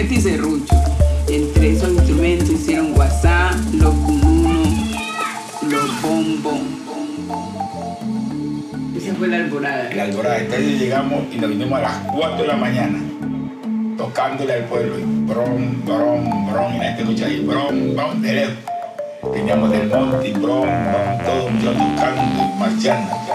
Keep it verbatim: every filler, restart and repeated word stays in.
siete y serrucho. Entre esos instrumentos hicieron guasá, los cununos, los bombos. Esa fue la alborada. La alborada. Entonces llegamos y nos vinimos a las cuatro de la mañana, tocándole al pueblo. Y brom, brom, brom, y la gente escucha ahí, brom, brom, de lejos. Teníamos del monte y brom, brom, todo el mundo tocando y marchando.